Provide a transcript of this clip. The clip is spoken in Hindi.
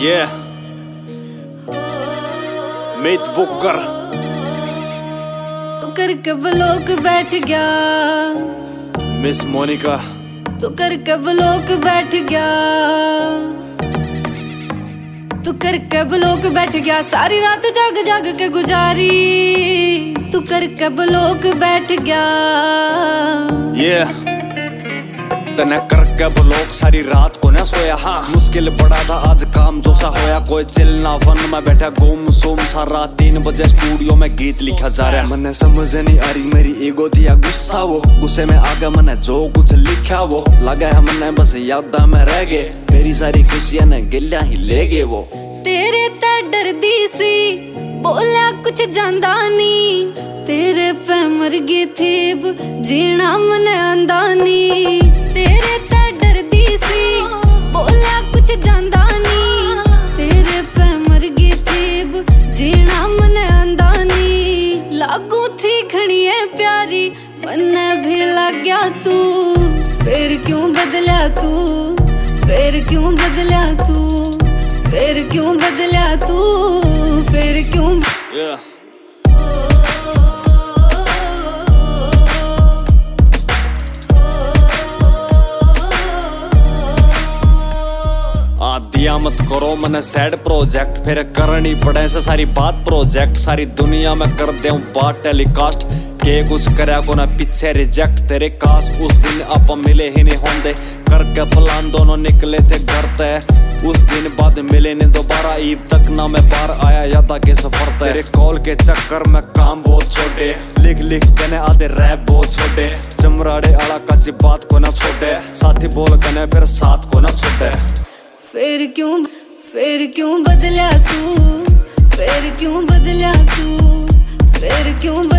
Yeah, Meet Booker। तू करके ब्लॉक बैठ गया, मिस मोनिका। तू करके ब्लॉक बैठ गया, तू करके ब्लॉक बैठ गया। सारी रात जाग जाग के गुजारी, तू करके ब्लॉक बैठ गया। Yeah, तने करके ब्लॉक सारी रात को ना सोया। हाँ, मुश्किल बड़ा था आज काम जो सा होया। कोई चिल ना फन में बैठा गुम सुम सारा 3 बजे स्टूडियो में गीत लिखा जा रहा। मने समझ नहीं आ रही मेरी ईगो दिया गुस्सा, वो गुस्से में आगे मैंने जो कुछ लिखा वो लगा है मने बस यादा में रह गए। मेरी सारी खुशियां ने गिल्ला ही ले गए वो। तेरे ते डरदी सी बोला कुछ जांदा नी, तेरे पे मर गई थी जीना मने आंदा नी। तेरे ते डरदी सी बोला कुछ जांदा नी, तेरे पे मर गई थी जीना मने आंदा नी। लागू थी खड़िए प्यारी मन्ने भी लग गया तू, फिर क्यों बदला तू, फिर क्यों बदला तू, फिर क्यों बदला तू, फिर क्यों। दिया मत करो मने सैड प्रोजेक्ट, फिर करनी पड़े से सारी बात प्रोजेक्ट। सारी दुनिया में कर दे बात टेलीकास्ट, के कुछ करया को ना पीछे रिजेक्ट। तेरे काश उस दिन आप मिले ही नहीं होंदे, करके प्लान दोनों निकले थे घर ते। उस दिन बाद मिले नहीं दोबारा, ईद तक ना मैं बाहर आया यादा के सफर ते। तेरे कॉल के चक्कर में काम बहुत छोटे, लिख लिख कने आधे रैप बहुत छोटे। चमराड़े आला कच्ची बात को ना छोटे, साथी बोल कने फिर साथ को ना छोटे। फिर क्यों बदला तू, फिर क्यों बदला तू, फिर क्यों